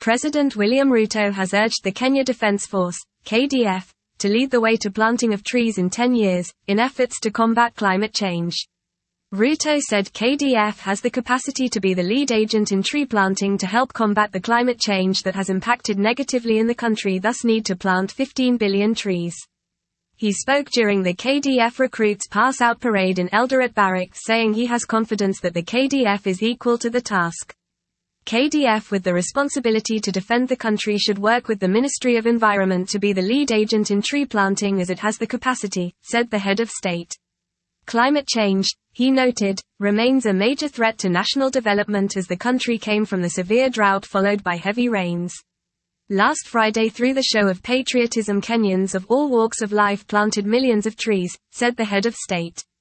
President William Ruto has urged the Kenya Defence Force, KDF, to lead the way to planting of trees in 10 years, in efforts to combat climate change. Ruto said KDF has the capacity to be the lead agent in tree planting to help combat the climate change that has impacted negatively in the country, thus need to plant 15 billion trees. He spoke during the KDF Recruits Pass Out Parade in Eldoret Barracks, saying he has confidence that the KDF is equal to the task. KDF, with the responsibility to defend the country, should work with the Ministry of Environment to be the lead agent in tree planting as it has the capacity, said the head of state. Climate change, he noted, remains a major threat to national development as the country came from the severe drought followed by heavy rains. Last Friday, through the show of patriotism, Kenyans of all walks of life planted millions of trees, said the head of state.